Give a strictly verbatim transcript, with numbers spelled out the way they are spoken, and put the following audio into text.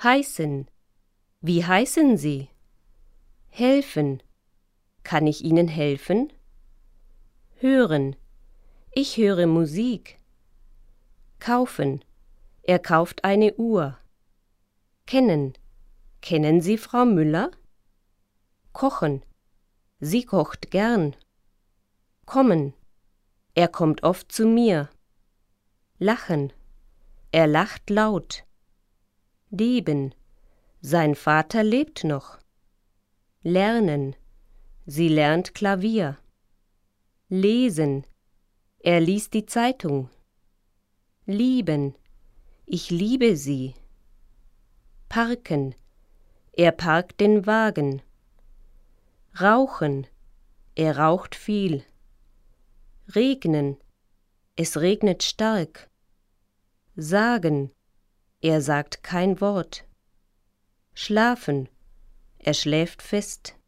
Heißen. Wie heißen Sie? Helfen. Kann ich Ihnen helfen? Hören. Ich höre Musik. Kaufen. Er kauft eine Uhr. Kennen. Kennen Sie Frau Müller? Kochen. Sie kocht gern. Kommen. Er kommt oft zu mir. Lachen. Er lacht laut. Leben. Sein Vater lebt noch. Lernen. Sie lernt Klavier. Lesen. Er liest die Zeitung. Lieben. Ich liebe sie. Parken. Er parkt den Wagen. Rauchen. Er raucht viel. Regnen. Es regnet stark. Sagen. Er sagt kein Wort. Schlafen. Er schläft fest.